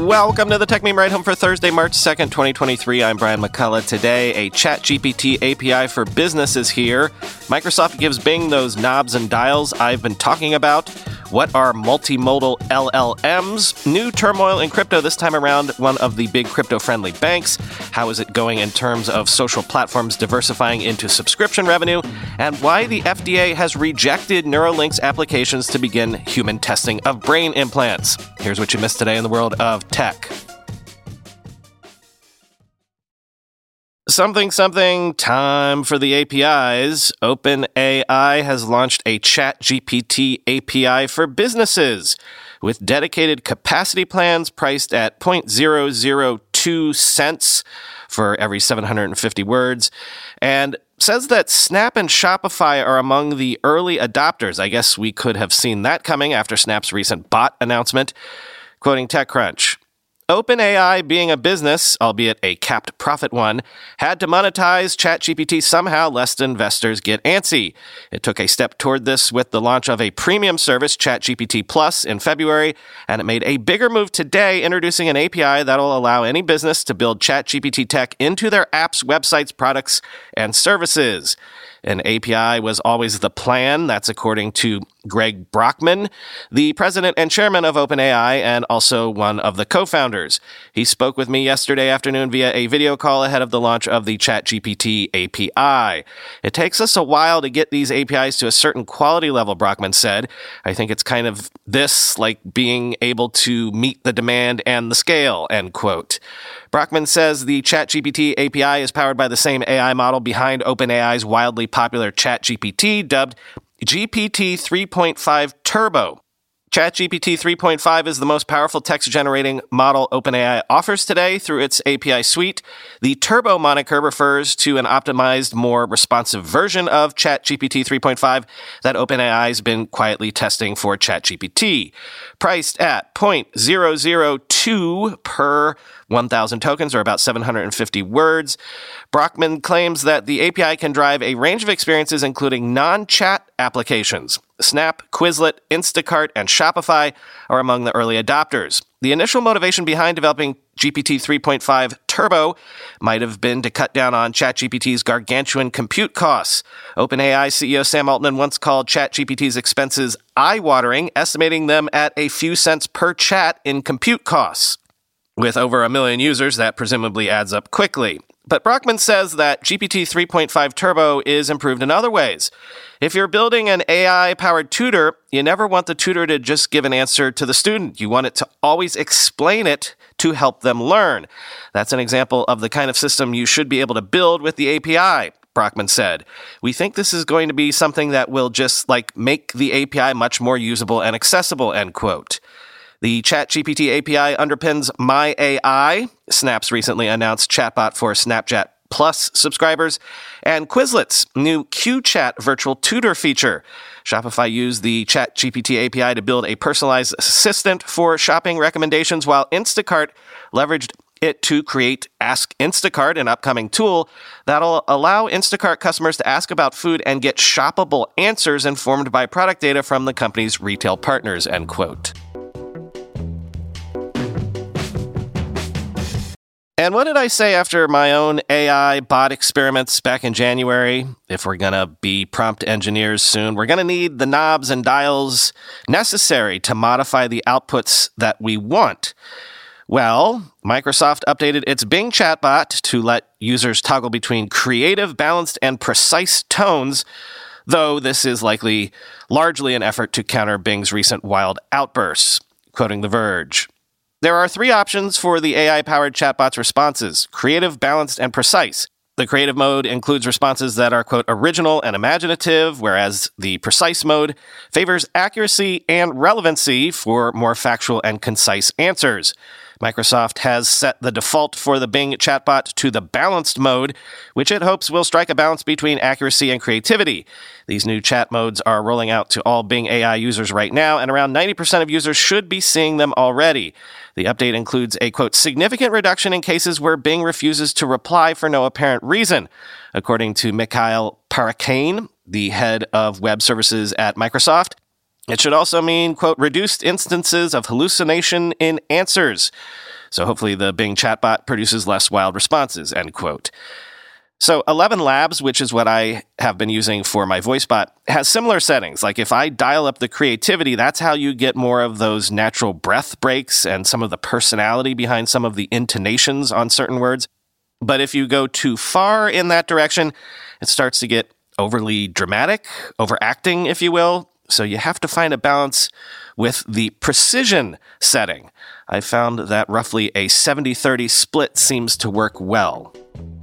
Welcome to the Tech Meme Ride Home for Thursday, March 2nd, 2023. I'm Brian McCullough. Today, a ChatGPT API for business is here. Microsoft gives Bing those knobs and dials I've been talking about. What are multimodal LLMs? New turmoil in crypto, this time around one of the big crypto-friendly banks. How is it going in terms of social platforms diversifying into subscription revenue? And why the FDA has rejected Neuralink's applications to begin human testing of brain implants. Here's what you missed today in the world of tech. Something, time for the APIs. OpenAI has launched a ChatGPT API for businesses with dedicated capacity plans priced at 0.002 cents for every 750 words, and says that Snap and Shopify are among the early adopters. I guess we could have seen that coming after Snap's recent bot announcement. Quoting TechCrunch, OpenAI, being a business, albeit a capped profit one, had to monetize ChatGPT somehow lest investors get antsy. It took a step toward this with the launch of a premium service, ChatGPT Plus, in February, and it made a bigger move today, introducing an API that'll allow any business to build ChatGPT tech into their apps, websites, products, and services. An API was always the plan. That's according to Greg Brockman, the president and chairman of OpenAI and also one of the co-founders. He spoke with me yesterday afternoon via a video call ahead of the launch of the ChatGPT API. It takes us a while to get these APIs to a certain quality level, Brockman said. I think it's kind of this, like being able to meet the demand and the scale, end quote. Brockman says the ChatGPT API is powered by the same AI model behind OpenAI's wildly popular ChatGPT, dubbed GPT 3.5 Turbo. ChatGPT 3.5 is the most powerful text-generating model OpenAI offers today through its API suite. The Turbo moniker refers to an optimized, more responsive version of ChatGPT 3.5 that OpenAI has been quietly testing for ChatGPT. Priced at 0.002 per 1,000 tokens, or about 750 words, Brockman claims that the API can drive a range of experiences, including non-chat applications. Snap, Quizlet, Instacart, and Shopify are among the early adopters. The initial motivation behind developing GPT 3.5 Turbo might have been to cut down on ChatGPT's gargantuan compute costs. OpenAI CEO Sam Altman once called ChatGPT's expenses eye-watering, estimating them at a few cents per chat in compute costs. With over 1 million users, that presumably adds up quickly. But Brockman says that GPT 3.5 Turbo is improved in other ways. If you're building an AI-powered tutor, you never want the tutor to just give an answer to the student. You want it to always explain it to help them learn. That's an example of the kind of system you should be able to build with the API, Brockman said. We think this is going to be something that will just, make the API much more usable and accessible, end quote. The ChatGPT API underpins MyAI, Snap's recently announced chatbot for Snapchat Plus subscribers, and Quizlet's new QChat virtual tutor feature. Shopify used the ChatGPT API to build a personalized assistant for shopping recommendations, while Instacart leveraged it to create Ask Instacart, an upcoming tool that'll allow Instacart customers to ask about food and get shoppable answers informed by product data from the company's retail partners, end quote. And what did I say after my own AI bot experiments back in January? If we're going to be prompt engineers soon, we're going to need the knobs and dials necessary to modify the outputs that we want. Well, Microsoft updated its Bing chatbot to let users toggle between creative, balanced, and precise tones, though this is largely an effort to counter Bing's recent wild outbursts. Quoting The Verge, there are 3 options for the AI-powered chatbot's responses: creative, balanced, and precise. The creative mode includes responses that are, quote, original and imaginative, whereas the precise mode favors accuracy and relevancy for more factual and concise answers. Microsoft has set the default for the Bing chatbot to the balanced mode, which it hopes will strike a balance between accuracy and creativity. These new chat modes are rolling out to all Bing AI users right now, and around 90% of users should be seeing them already. The update includes a, quote, significant reduction in cases where Bing refuses to reply for no apparent reason, according to Mikhail Parakane, the head of web services at Microsoft. It should also mean, quote, reduced instances of hallucination in answers. So hopefully the Bing chatbot produces less wild responses, end quote. So 11 Labs, which is what I have been using for my voice bot, has similar settings. Like if I dial up the creativity, that's how you get more of those natural breath breaks and some of the personality behind some of the intonations on certain words. But if you go too far in that direction, it starts to get overly dramatic, overacting, if you will. So you have to find a balance with the precision setting. I found that roughly a 70-30 split seems to work well.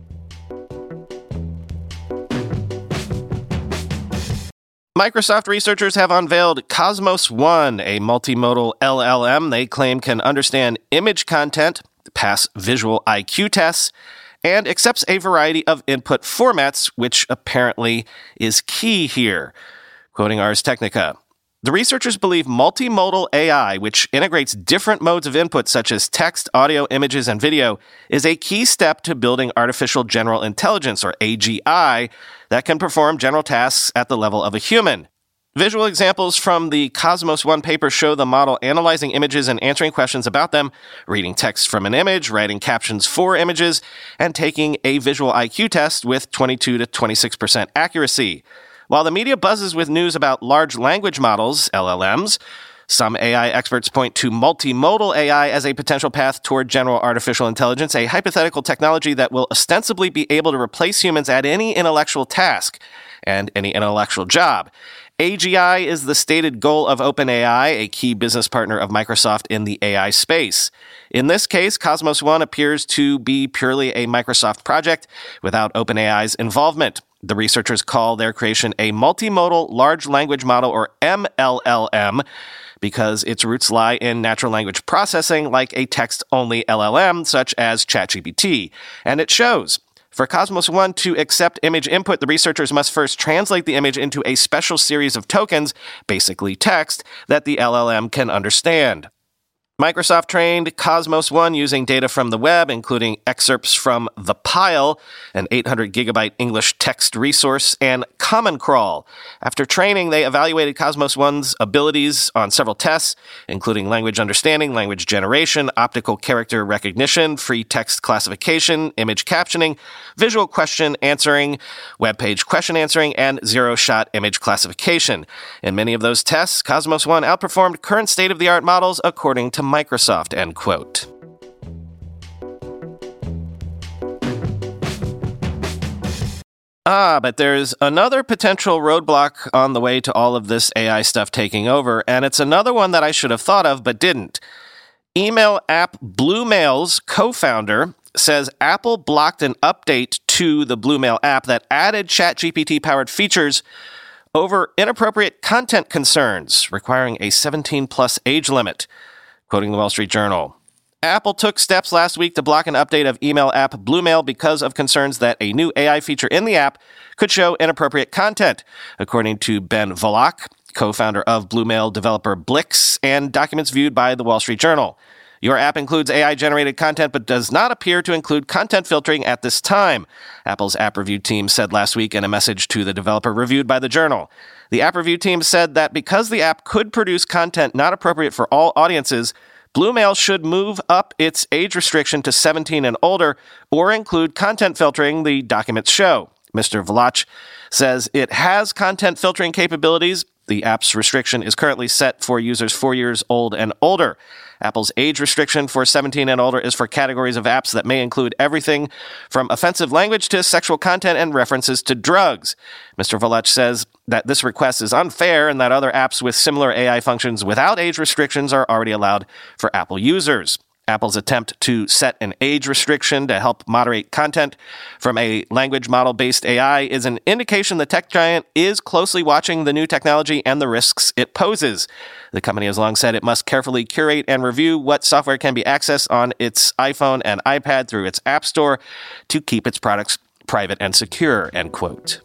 Microsoft researchers have unveiled Cosmos One, a multimodal LLM they claim can understand image content, pass visual IQ tests, and accepts a variety of input formats, which apparently is key here. Quoting Ars Technica, the researchers believe multimodal AI, which integrates different modes of input such as text, audio, images, and video, is a key step to building artificial general intelligence, or AGI, that can perform general tasks at the level of a human. Visual examples from the Cosmos One paper show the model analyzing images and answering questions about them, reading text from an image, writing captions for images, and taking a visual IQ test with 22 to 26% accuracy. While the media buzzes with news about large language models, LLMs, some AI experts point to multimodal AI as a potential path toward general artificial intelligence, a hypothetical technology that will ostensibly be able to replace humans at any intellectual task and any intellectual job. AGI is the stated goal of OpenAI, a key business partner of Microsoft in the AI space. In this case, Cosmos One appears to be purely a Microsoft project without OpenAI's involvement. The researchers call their creation a multimodal large language model, or MLLM, because its roots lie in natural language processing like a text-only LLM such as ChatGPT. And it shows. For Cosmos One to accept image input, the researchers must first translate the image into a special series of tokens, basically text, that the LLM can understand. Microsoft trained Cosmos One using data from the web, including excerpts from The Pile, an 800-gigabyte English text resource, and Common Crawl. After training, they evaluated Cosmos One's abilities on several tests, including language understanding, language generation, optical character recognition, free text classification, image captioning, visual question answering, web page question answering, and zero-shot image classification. In many of those tests, Cosmos One outperformed current state-of-the-art models, according to Microsoft, end quote. But there's another potential roadblock on the way to all of this AI stuff taking over, and it's another one that I should have thought of but didn't. Email app Bluemail's co-founder says Apple blocked an update to the Bluemail app that added ChatGPT-powered features over inappropriate content concerns, requiring a 17-plus age limit. Quoting the Wall Street Journal, Apple took steps last week to block an update of email app Bluemail because of concerns that a new AI feature in the app could show inappropriate content, according to Ben Volok, co-founder of Bluemail developer Blix, and documents viewed by the Wall Street Journal. Your app includes AI-generated content but does not appear to include content filtering at this time, Apple's app review team said last week in a message to the developer reviewed by the Journal. The app review team said that because the app could produce content not appropriate for all audiences, Bluemail should move up its age restriction to 17 and older or include content filtering, the documents show. Mr. Volok says it has content filtering capabilities. The app's restriction is currently set for users 4 years old and older. Apple's age restriction for 17 and older is for categories of apps that may include everything from offensive language to sexual content and references to drugs. Mr. Volok says that this request is unfair and that other apps with similar AI functions without age restrictions are already allowed for Apple users. Apple's attempt to set an age restriction to help moderate content from a language model-based AI is an indication the tech giant is closely watching the new technology and the risks it poses. The company has long said it must carefully curate and review what software can be accessed on its iPhone and iPad through its App Store to keep its products private and secure, end quote.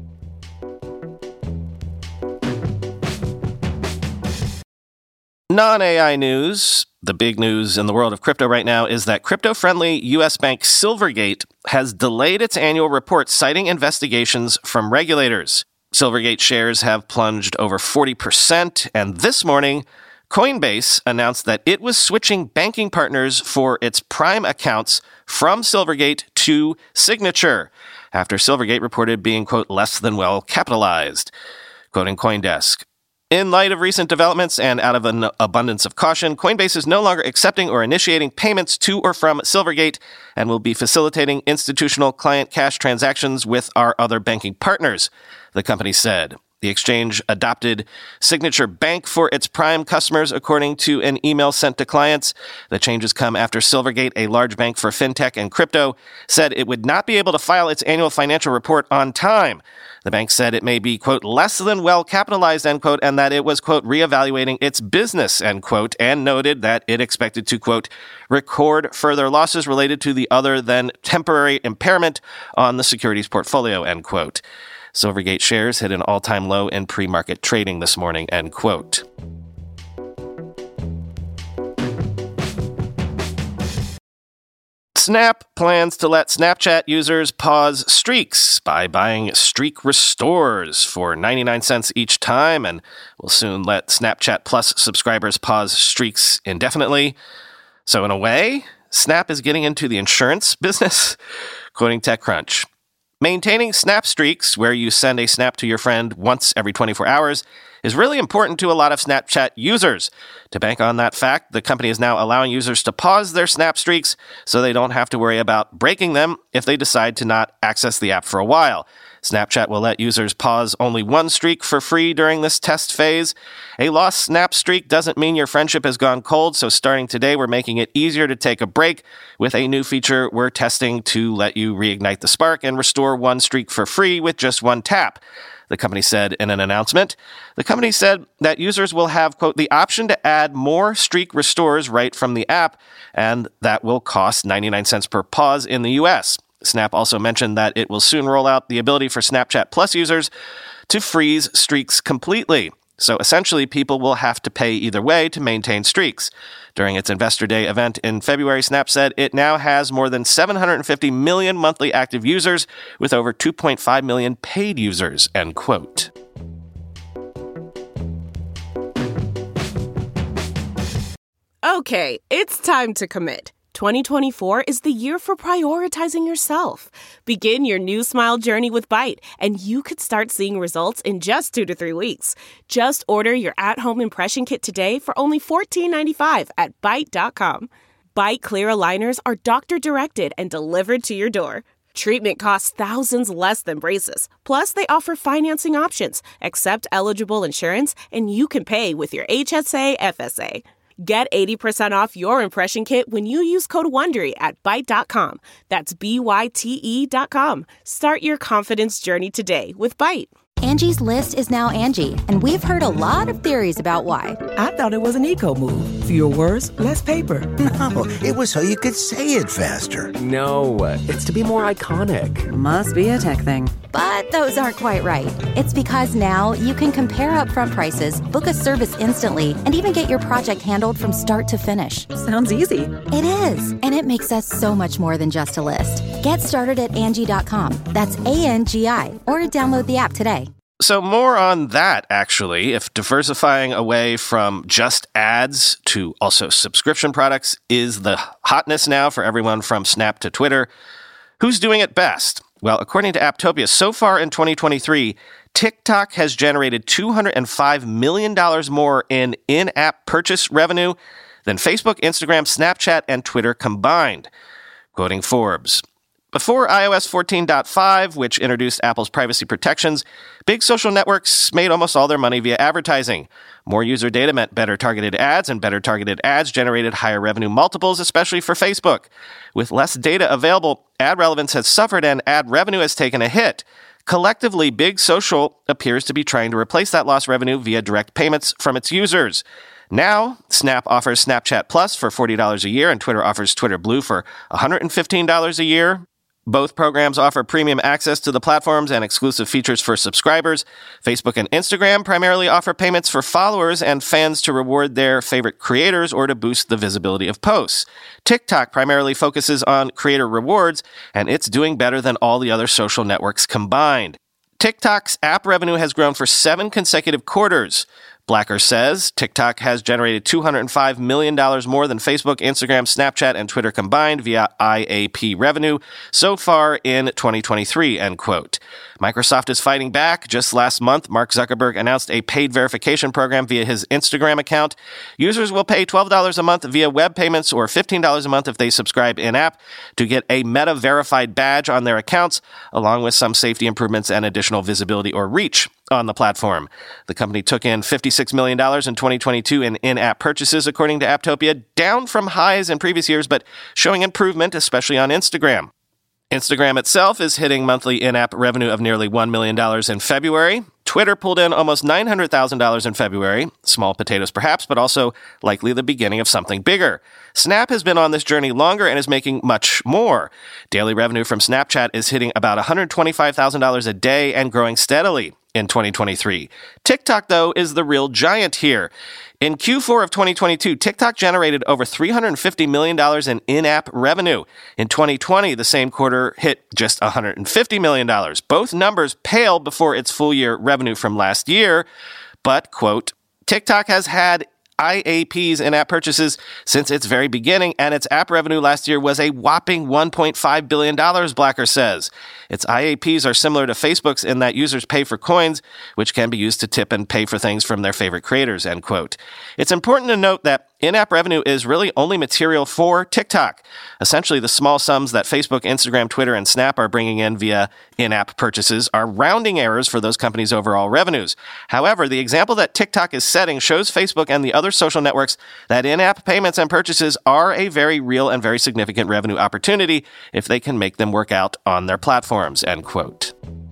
Non-AI news. The big news in the world of crypto right now is that crypto-friendly U.S. bank Silvergate has delayed its annual report citing investigations from regulators. Silvergate shares have plunged over 40%, and this morning, Coinbase announced that it was switching banking partners for its Prime accounts from Silvergate to Signature, after Silvergate reported being, quote, less than well capitalized. Quoting CoinDesk, in light of recent developments and out of an abundance of caution, Coinbase is no longer accepting or initiating payments to or from Silvergate and will be facilitating institutional client cash transactions with our other banking partners, the company said. The exchange adopted Signature Bank for its Prime customers, according to an email sent to clients. The changes come after Silvergate, a large bank for fintech and crypto, said it would not be able to file its annual financial report on time. The bank said it may be, quote, less than well capitalized, end quote, and that it was, quote, reevaluating its business, end quote, and noted that it expected to, quote, record further losses related to the other than temporary impairment on the securities portfolio, end quote. Silvergate shares hit an all-time low in pre-market trading this morning, end quote. Snap plans to let Snapchat users pause streaks by buying streak restores for 99 cents each time, and will soon let Snapchat Plus subscribers pause streaks indefinitely. So in a way, Snap is getting into the insurance business, quoting TechCrunch. Maintaining snap streaks, where you send a snap to your friend once every 24 hours, is really important to a lot of Snapchat users. To bank on that fact, the company is now allowing users to pause their snap streaks so they don't have to worry about breaking them if they decide to not access the app for a while. Snapchat will let users pause only one streak for free during this test phase. A lost snap streak doesn't mean your friendship has gone cold, so starting today, we're making it easier to take a break with a new feature we're testing to let you reignite the spark and restore one streak for free with just one tap, the company said in an announcement. The company said that users will have, quote, the option to add more streak restores right from the app, and that will cost 99 cents per pause in the U.S. Snap also mentioned that it will soon roll out the ability for Snapchat Plus users to freeze streaks completely. So essentially, people will have to pay either way to maintain streaks. During its Investor Day event in February, Snap said it now has more than 750 million monthly active users with over 2.5 million paid users, end quote. Okay, it's time to commit. 2024 is the year for prioritizing yourself. Begin your new smile journey with Byte, and you could start seeing results in just 2 to 3 weeks. Just order your at-home impression kit today for only $14.95 at Byte.com. Byte Clear aligners are doctor-directed and delivered to your door. Treatment costs thousands less than braces. Plus, they offer financing options, accept eligible insurance, and you can pay with your HSA FSA. Get 80% off your impression kit when you use code WONDERY at Byte.com. That's BYTE.com. Start your confidence journey today with Byte. Angie's List is now Angie, and we've heard a lot of theories about why. I thought it was an eco move. Fewer words, less paper. No, it was so you could say it faster. No, it's to be more iconic. Must be a tech thing. But those aren't quite right. It's because now you can compare upfront prices, book a service instantly, and even get your project handled from start to finish. Sounds easy. It is, and it makes us so much more than just a list. Get started at Angie.com. That's ANGI, or download the app today. So more on that, actually. If diversifying away from just ads to also subscription products is the hotness now for everyone from Snap to Twitter, who's doing it best? Well, according to Apptopia, so far in 2023, TikTok has generated $205 million more in in-app purchase revenue than Facebook, Instagram, Snapchat, and Twitter combined. Quoting Forbes, before iOS 14.5, which introduced Apple's privacy protections, big social networks made almost all their money via advertising. More user data meant better targeted ads, and better targeted ads generated higher revenue multiples, especially for Facebook. With less data available, ad relevance has suffered and ad revenue has taken a hit. Collectively, Big Social appears to be trying to replace that lost revenue via direct payments from its users. Now, Snap offers Snapchat Plus for $40 a year, and Twitter offers Twitter Blue for $115 a year. Both programs offer premium access to the platforms and exclusive features for subscribers. Facebook and Instagram primarily offer payments for followers and fans to reward their favorite creators or to boost the visibility of posts. TikTok primarily focuses on creator rewards, and it's doing better than all the other social networks combined. TikTok's app revenue has grown for 7 consecutive quarters. Blacker says TikTok has generated $205 million more than Facebook, Instagram, Snapchat, and Twitter combined via IAP revenue so far in 2023, end quote. Microsoft is fighting back. Just last month, Mark Zuckerberg announced a paid verification program via his Instagram account. Users will pay $12 a month via web payments or $15 a month if they subscribe in-app to get a Meta verified badge on their accounts, along with some safety improvements and additional visibility or reach on the platform. The company took in $56 million in 2022 in in-app purchases, according to Apptopia, down from highs in previous years, but showing improvement, especially on Instagram. Instagram itself is hitting monthly in-app revenue of nearly $1 million in February. Twitter pulled in almost $900,000 in February. Small potatoes perhaps, but also likely the beginning of something bigger. Snap has been on this journey longer and is making much more. Daily revenue from Snapchat is hitting about $125,000 a day and growing steadily in 2023. TikTok, though, is the real giant here. In Q4 of 2022, TikTok generated over $350 million in in-app revenue. In 2020, the same quarter hit just $150 million. Both numbers pale before its full-year revenue from last year. But, quote, TikTok has had IAP's in-app purchases since its very beginning, and its app revenue last year was a whopping $1.5 billion, Blacker says. Its IAPs are similar to Facebook's in that users pay for coins, which can be used to tip and pay for things from their favorite creators, end quote. It's important to note that in-app revenue is really only material for TikTok. Essentially, the small sums that Facebook, Instagram, Twitter, and Snap are bringing in via in-app purchases are rounding errors for those companies' overall revenues. However, the example that TikTok is setting shows Facebook and the other social networks that in-app payments and purchases are a very real and very significant revenue opportunity if they can make them work out on their platforms, end quote.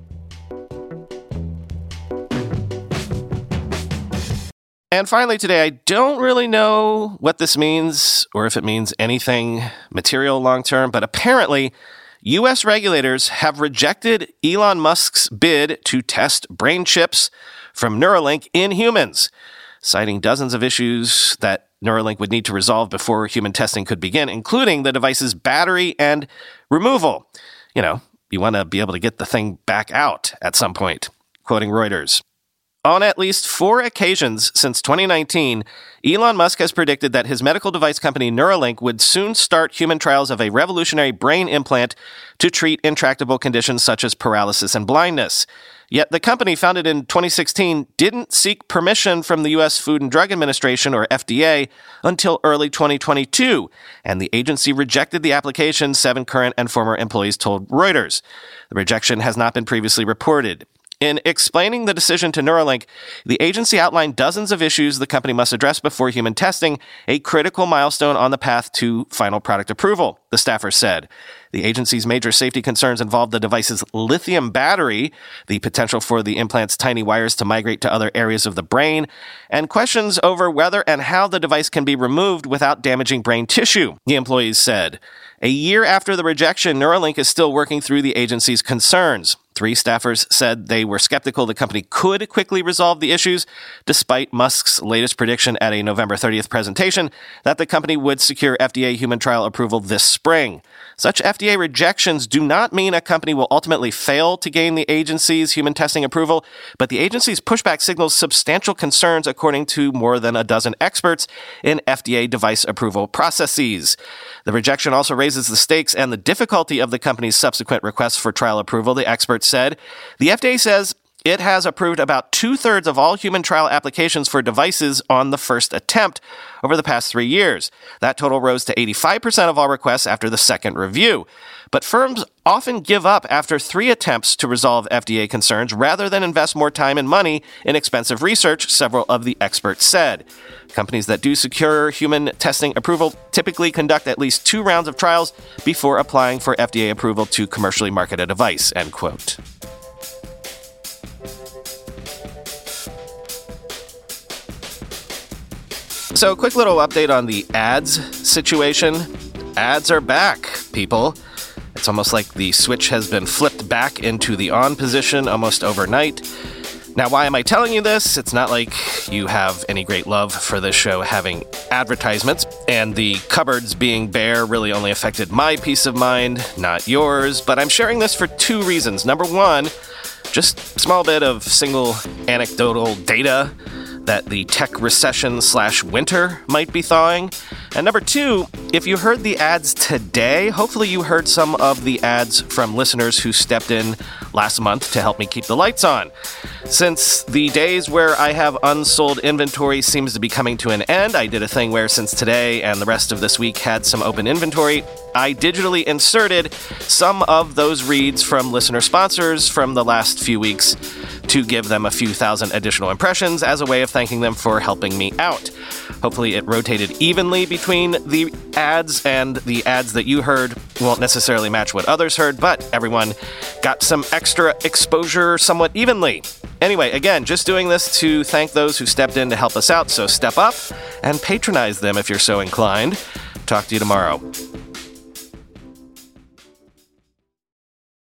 And finally today, I don't really know what this means or if it means anything material long-term, but apparently U.S. regulators have rejected Elon Musk's bid to test brain chips from Neuralink in humans, citing dozens of issues that Neuralink would need to resolve before human testing could begin, including the device's battery and removal. You know, you want to be able to get the thing back out at some point, quoting Reuters. On at least 4 occasions since 2019, Elon Musk has predicted that his medical device company Neuralink would soon start human trials of a revolutionary brain implant to treat intractable conditions such as paralysis and blindness. Yet the company, founded in 2016, didn't seek permission from the U.S. Food and Drug Administration, or FDA, until early 2022, and the agency rejected the application, 7 current and former employees told Reuters. The rejection has not been previously reported. In explaining the decision to Neuralink, the agency outlined dozens of issues the company must address before human testing, a critical milestone on the path to final product approval, the staffer said. The agency's major safety concerns involve the device's lithium battery, the potential for the implant's tiny wires to migrate to other areas of the brain, and questions over whether and how the device can be removed without damaging brain tissue, the employees said. A year after the rejection, Neuralink is still working through the agency's concerns. 3 staffers said they were skeptical the company could quickly resolve the issues, despite Musk's latest prediction at a November 30th presentation that the company would secure FDA human trial approval this spring. Such FDA rejections do not mean a company will ultimately fail to gain the agency's human testing approval, but the agency's pushback signals substantial concerns, according to more than a dozen experts in FDA device approval processes. The rejection also raises the stakes and the difficulty of the company's subsequent requests for trial approval, the experts said. The FDA says it has approved about 2/3 of all human trial applications for devices on the first attempt over the past 3 years. That total rose to 85% of all requests after the second review. But firms often give up after 3 attempts to resolve FDA concerns rather than invest more time and money in expensive research, several of the experts said. Companies that do secure human testing approval typically conduct at least 2 rounds of trials before applying for FDA approval to commercially market a device, end quote. So, a quick little update on the ads situation. Ads are back, people. It's almost like the switch has been flipped back into the on position almost overnight. Now, why am I telling you this? It's not like you have any great love for this show having advertisements, and the cupboards being bare really only affected my peace of mind, not yours. But I'm sharing this for 2 reasons. Number 1, Just a small bit of single anecdotal data that the tech recession/winter might be thawing. And number two, if you heard the ads today, hopefully you heard some of the ads from listeners who stepped in last month to help me keep the lights on. Since the days where I have unsold inventory seems to be coming to an end, I did a thing where since today and the rest of this week had some open inventory, I digitally inserted some of those reads from listener sponsors from the last few weeks to give them a few thousand additional impressions as a way of thanking them for helping me out. Hopefully it rotated evenly between the ads, and the ads that you heard won't necessarily match what others heard, but everyone got some extra exposure somewhat evenly. Anyway, again, just doing this to thank those who stepped in to help us out, so step up and patronize them if you're so inclined. Talk to you tomorrow.